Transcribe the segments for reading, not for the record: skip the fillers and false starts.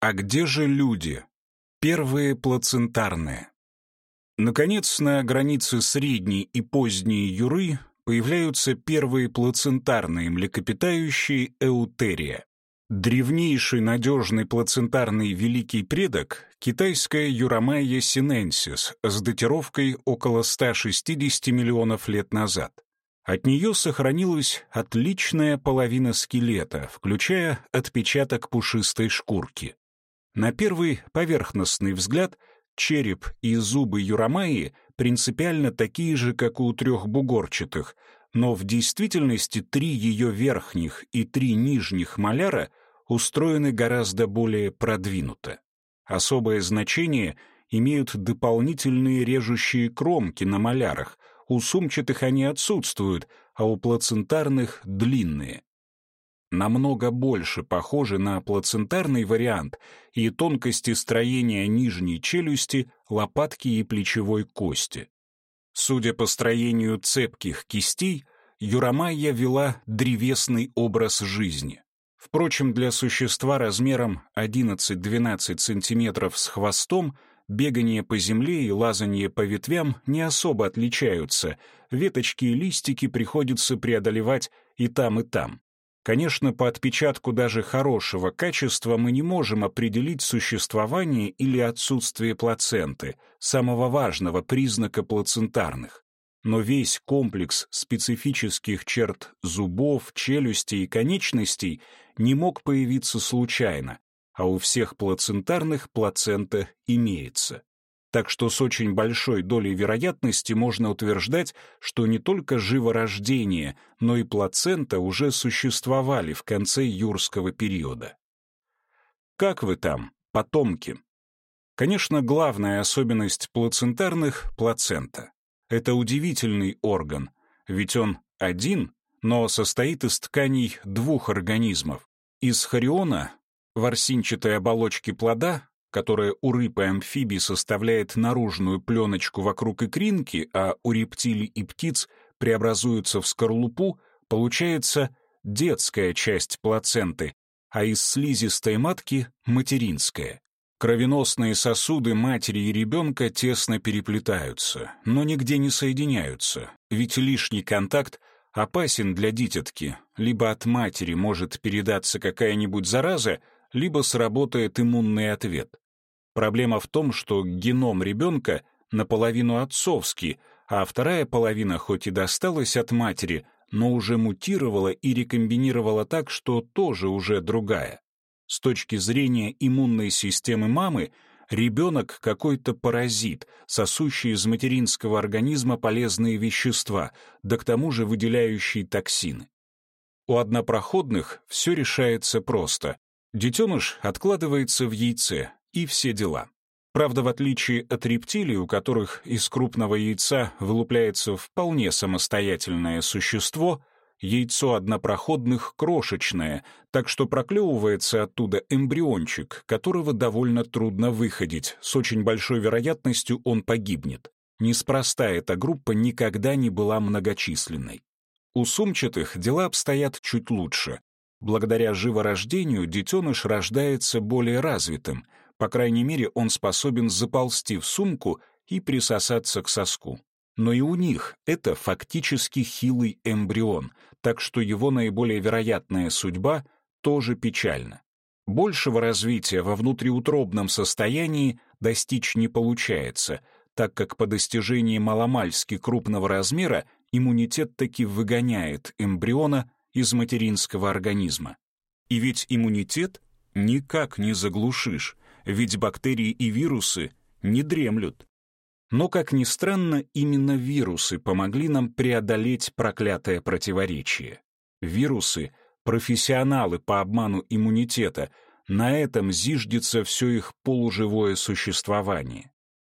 А где же люди? Первые плацентарные. Наконец, на границе средней и поздней Юры появляются первые плацентарные млекопитающие эутерия. Древнейший надежный плацентарный великий предок — китайская Юрамайя синенсис с датировкой около 160 миллионов лет назад. От нее сохранилась отличная половина скелета, включая отпечаток пушистой шкурки. На первый поверхностный взгляд череп и зубы Юрамайи принципиально такие же, как у трехбугорчатых, но в действительности 3 ее верхних и 3 нижних моляра устроены гораздо более продвинуто. Особое значение имеют дополнительные режущие кромки на молярах. У сумчатых они отсутствуют, а у плацентарных — длинные. Намного больше похожи на плацентарный вариант и тонкости строения нижней челюсти, лопатки и плечевой кости. Судя по строению цепких кистей, Юрамайя вела древесный образ жизни. Впрочем, для существа размером 11-12 см с хвостом бегание по земле и лазанье по ветвям не особо отличаются, веточки и листики приходится преодолевать и там, и там. Конечно, по отпечатку даже хорошего качества мы не можем определить существование или отсутствие плаценты, самого важного признака плацентарных. Но весь комплекс специфических черт зубов, челюсти и конечностей не мог появиться случайно, а у всех плацентарных плацента имеется. Так что с очень большой долей вероятности можно утверждать, что не только живорождение, но и плацента уже существовали в конце юрского периода. Как вы там, потомки? Конечно, главная особенность плацентарных — плацента. Это удивительный орган, ведь он один, но состоит из тканей 2 организмов. Из хориона, ворсинчатой оболочки плода, которая у рыб и амфибий составляет наружную пленочку вокруг икринки, а у рептилий и птиц преобразуется в скорлупу, получается детская часть плаценты, а из слизистой матки — материнская. Кровеносные сосуды матери и ребенка тесно переплетаются, но нигде не соединяются, ведь лишний контакт опасен для дитятки, либо от матери может передаться какая-нибудь зараза, либо сработает иммунный ответ. Проблема в том, что геном ребенка наполовину отцовский, а вторая половина хоть и досталась от матери, но уже мутировала и рекомбинировала так, что тоже уже другая. С точки зрения иммунной системы мамы, ребенок какой-то паразит, сосущий из материнского организма полезные вещества, да к тому же выделяющий токсины. У однопроходных все решается просто. Детеныш откладывается в яйце, и все дела. Правда, в отличие от рептилий, у которых из крупного яйца вылупляется вполне самостоятельное существо, яйцо однопроходных крошечное, так что проклевывается оттуда эмбриончик, которого довольно трудно выходить, с очень большой вероятностью он погибнет. Неспроста эта группа никогда не была многочисленной. У сумчатых дела обстоят чуть лучше. Благодаря живорождению детеныш рождается более развитым, по крайней мере, он способен заползти в сумку и присосаться к соску. Но и у них это фактически хилый эмбрион, так что его наиболее вероятная судьба тоже печальна. Большего развития во внутриутробном состоянии достичь не получается, так как по достижении маломальски крупного размера иммунитет таки выгоняет эмбриона из материнского организма. И ведь иммунитет никак не заглушишь, ведь бактерии и вирусы не дремлют. Но, как ни странно, именно вирусы помогли нам преодолеть проклятое противоречие. Вирусы — профессионалы по обману иммунитета, на этом зиждется все их полуживое существование.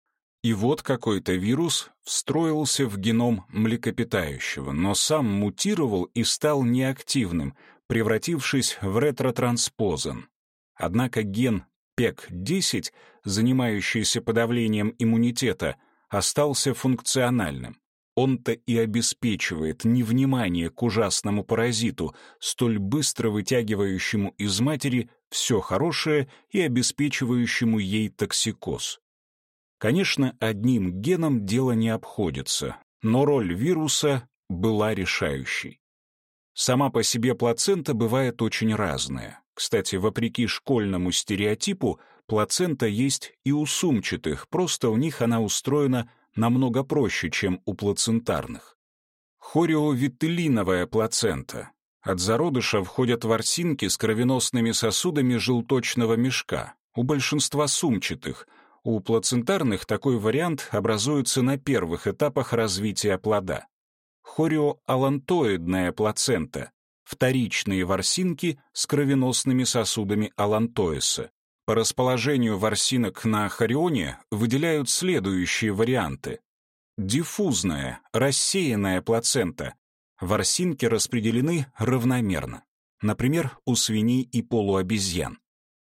И вот какой-то вирус встроился в геном млекопитающего, но сам мутировал и стал неактивным, превратившись в ретро-транспозон. Однако ген ПЕК-10, занимающийся подавлением иммунитета, остался функциональным. Он-то и обеспечивает невнимание к ужасному паразиту, столь быстро вытягивающему из матери все хорошее и обеспечивающему ей токсикоз. Конечно, одним геном дело не обходится, но роль вируса была решающей. Сама по себе плацента бывает очень разная. Кстати, вопреки школьному стереотипу, плацента есть и у сумчатых, просто у них она устроена намного проще, чем у плацентарных. Хориовителиновая плацента. От зародыша входят ворсинки с кровеносными сосудами желточного мешка. У большинства сумчатых. У плацентарных такой вариант образуется на первых этапах развития плода. Хориоалантоидная плацента. Вторичные ворсинки с кровеносными сосудами алантоиса. По расположению ворсинок на хорионе выделяют следующие варианты. Диффузная, рассеянная плацента. Ворсинки распределены равномерно. Например, у свиней и полуобезьян.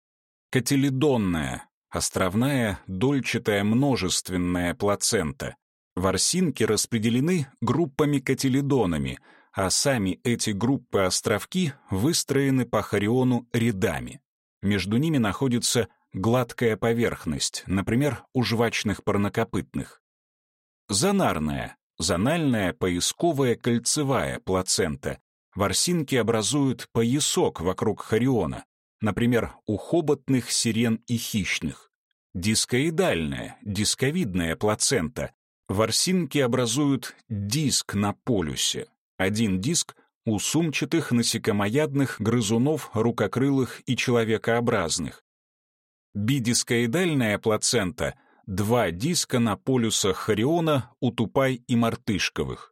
Котиледонная, островная, дольчатая множественная плацента. Ворсинки распределены группами-котиледонами, а сами эти группы-островки выстроены по хориону рядами. Между ними находится гладкая поверхность, например, у жвачных парнокопытных. Зонарная, зональная, поясковая, кольцевая плацента. Ворсинки образуют поясок вокруг хориона, например, у хоботных, сирен и хищных. Дискоидальная, дисковидная плацента. Ворсинки образуют диск на полюсе. Один диск у сумчатых, насекомоядных, грызунов, рукокрылых и человекообразных. Бидискоидальная плацента — два диска на полюсах хориона у тупай и мартышковых.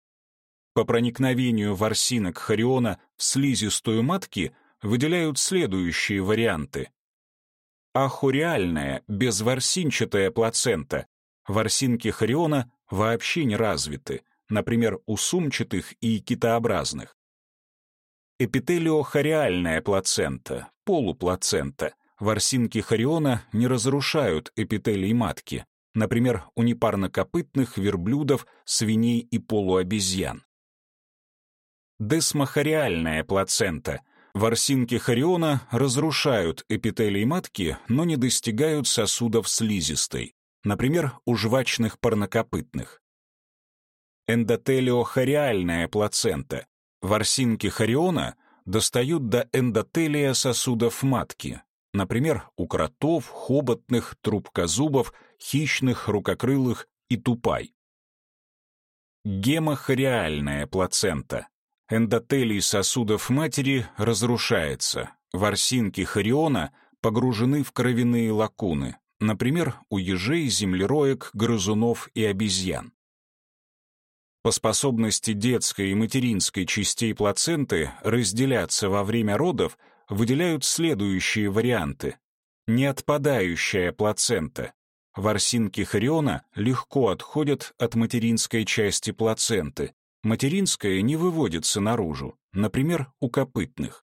По проникновению ворсинок хориона в слизистую матки выделяют следующие варианты. Ахориальная, безворсинчатая плацента. Ворсинки хориона вообще не развиты, например, у сумчатых и китообразных. Эпителиохориальная плацента, полуплацента. Ворсинки хориона не разрушают эпителий матки, например, у непарнокопытных, верблюдов, свиней и полуобезьян. Десмохориальная плацента. Ворсинки хориона разрушают эпителий матки, но не достигают сосудов слизистой, например, у жвачных парнокопытных. Эндотелиохориальная плацента. Ворсинки хориона достают до эндотелия сосудов матки, например, у кротов, хоботных, трубкозубов, хищных, рукокрылых и тупай. Гемохориальная плацента. Эндотелий сосудов матери разрушается. Ворсинки хориона погружены в кровяные лакуны, например, у ежей, землероек, грызунов и обезьян. По способности детской и материнской частей плаценты разделяться во время родов выделяют следующие варианты. Неотпадающая плацента. Ворсинки хориона легко отходят от материнской части плаценты. Материнская не выводится наружу, например, у копытных.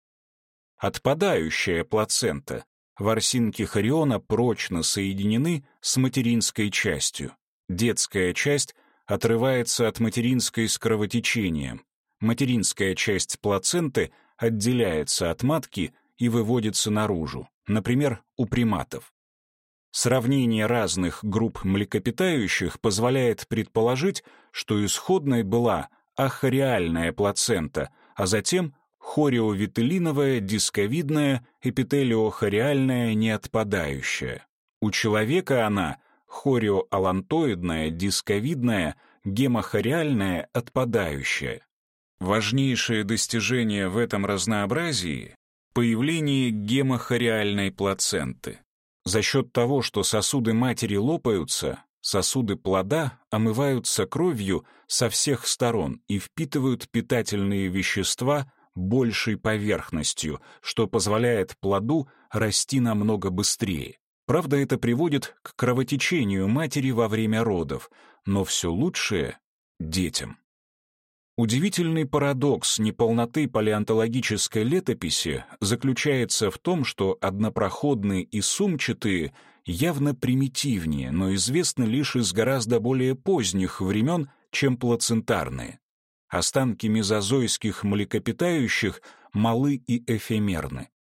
Отпадающая плацента. Ворсинки хориона прочно соединены с материнской частью. Детская часть отрывается от материнской с кровотечением. Материнская часть плаценты отделяется от матки и выводится наружу, например, у приматов. Сравнение разных групп млекопитающих позволяет предположить, что исходной была ахориальная плацента, а затем хориовителиновая, дисковидная, эпителиохориальная неотпадающая. У человека она хориоалантоидная, дисковидная, гемохориальная, отпадающая. Важнейшее достижение в этом разнообразии — появление гемохориальной плаценты. За счет того, что сосуды матери лопаются, сосуды плода омываются кровью со всех сторон и впитывают питательные вещества большей поверхностью, что позволяет плоду расти намного быстрее. Правда, это приводит к кровотечению матери во время родов, но все лучшее — детям. Удивительный парадокс неполноты палеонтологической летописи заключается в том, что однопроходные и сумчатые явно примитивнее, но известны лишь из гораздо более поздних времен, чем плацентарные. Останки мезозойских млекопитающих малы и эфемерны.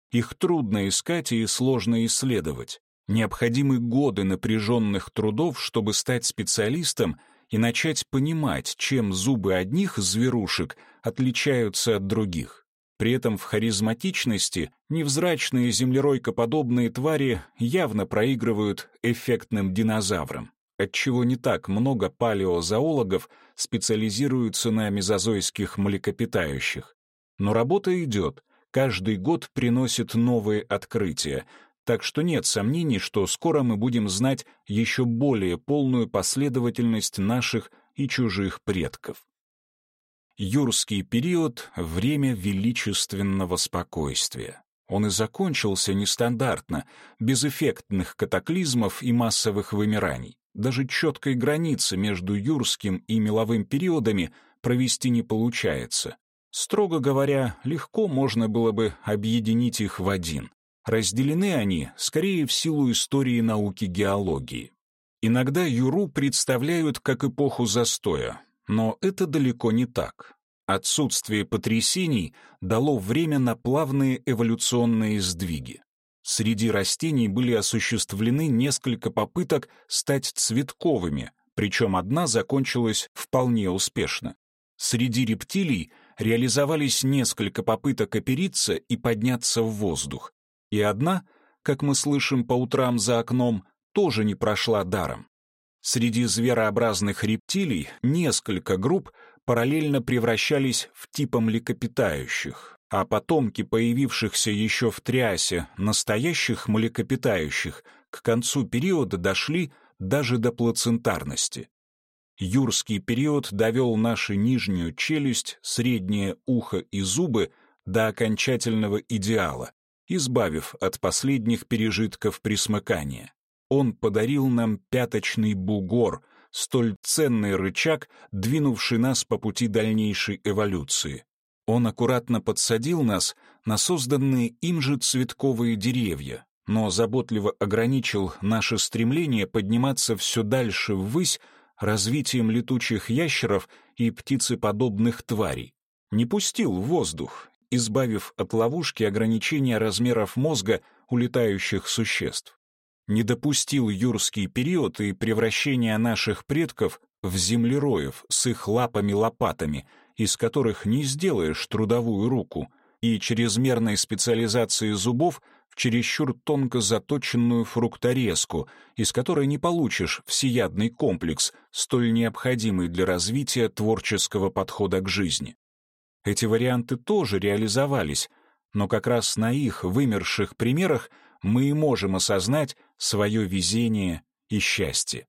Их трудно искать и сложно исследовать. Необходимы годы напряженных трудов, чтобы стать специалистом и начать понимать, чем зубы одних зверушек отличаются от других. При этом в харизматичности невзрачные землеройкоподобные твари явно проигрывают эффектным динозаврам, отчего не так много палеозоологов специализируются на мезозойских млекопитающих. Но работа идет, каждый год приносит новые открытия, так что нет сомнений, что скоро мы будем знать еще более полную последовательность наших и чужих предков. Юрский период — время величественного спокойствия. Он и закончился нестандартно, без эффектных катаклизмов и массовых вымираний. Даже четкой границы между юрским и меловым периодами провести не получается. Строго говоря, легко можно было бы объединить их в один. Разделены они, скорее, в силу истории науки геологии. Иногда Юру представляют как эпоху застоя, но это далеко не так. Отсутствие потрясений дало время на плавные эволюционные сдвиги. Среди растений были осуществлены несколько попыток стать цветковыми, причем одна закончилась вполне успешно. Среди рептилий реализовались несколько попыток опериться и подняться в воздух. И одна, как мы слышим по утрам за окном, тоже не прошла даром. Среди зверообразных рептилий несколько групп параллельно превращались в типа млекопитающих, а потомки появившихся еще в Триасе настоящих млекопитающих к концу периода дошли даже до плацентарности. Юрский период довел нашу нижнюю челюсть, среднее ухо и зубы до окончательного идеала, избавив от последних пережитков пресмыкания. Он подарил нам пяточный бугор, столь ценный рычаг, двинувший нас по пути дальнейшей эволюции. Он аккуратно подсадил нас на созданные им же цветковые деревья, но заботливо ограничил наше стремление подниматься все дальше ввысь развитием летучих ящеров и птицеподобных тварей. Не пустил в воздух, избавив от ловушки ограничения размеров мозга улетающих существ. Не допустил юрский период и превращения наших предков в землероев с их лапами-лопатами, из которых не сделаешь трудовую руку, и чрезмерной специализации зубов в чересчур тонко заточенную фрукторезку, из которой не получишь всеядный комплекс, столь необходимый для развития творческого подхода к жизни. Эти варианты тоже реализовались, но как раз на их вымерших примерах мы и можем осознать свое везение и счастье.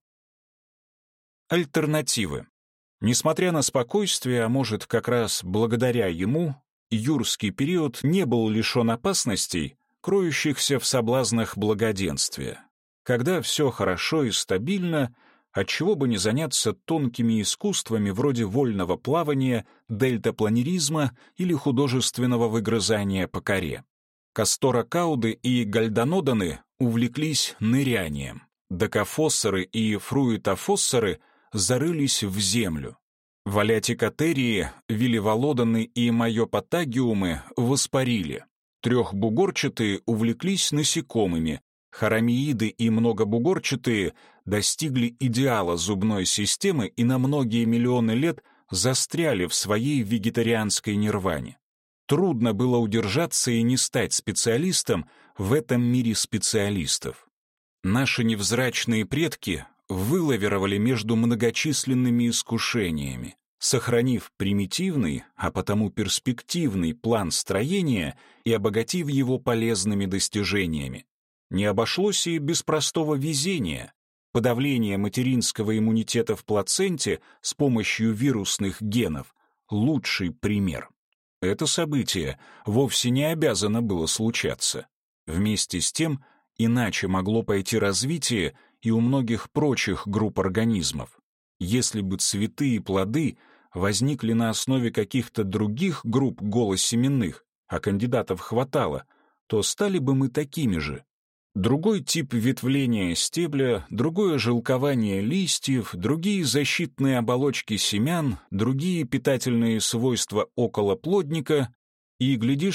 Альтернативы. Несмотря на спокойствие, а может, как раз благодаря ему, юрский период не был лишен опасностей, кроющихся в соблазнах благоденствия. Когда все хорошо и стабильно, отчего бы не заняться тонкими искусствами вроде вольного плавания, дельтапланеризма или художественного выгрызания по коре. Касторокауды и гальдонодоны увлеклись нырянием, докафоссоры и фруитофоссоры зарылись в землю. Валятикотерии, вилеволоданы и майопатагиумы воспарили. Трехбугорчатые увлеклись насекомыми, харамииды и многобугорчатые достигли идеала зубной системы и на многие миллионы лет застряли в своей вегетарианской нирване. Трудно было удержаться и не стать специалистом в этом мире специалистов. Наши невзрачные предки вылавировали между многочисленными искушениями, сохранив примитивный, а потому перспективный план строения и обогатив его полезными достижениями. Не обошлось и без простого везения. Подавление материнского иммунитета в плаценте с помощью вирусных генов — лучший пример. Это событие вовсе не обязано было случаться. Вместе с тем, иначе могло пойти развитие и у многих прочих групп организмов. Если бы цветы и плоды возникли на основе каких-то других групп голосеменных, а кандидатов хватало, то стали бы мы такими же. Другой тип ветвления стебля, другое жилкование листьев, другие защитные оболочки семян, другие питательные свойства околоплодника, и, глядишь,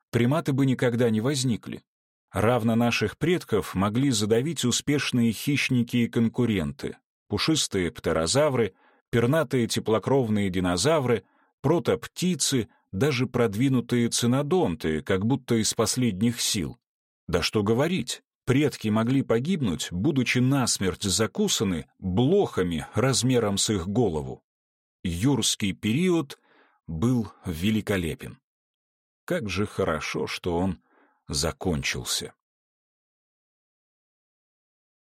приматы бы никогда не возникли. Равно наших предков могли задавить успешные хищники и конкуренты, пушистые птерозавры, пернатые теплокровные динозавры, протоптицы, даже продвинутые цинодонты, как будто из последних сил. Да что говорить, предки могли погибнуть, будучи насмерть закусаны блохами размером с их голову. Юрский период был великолепен. Как же хорошо, что он закончился.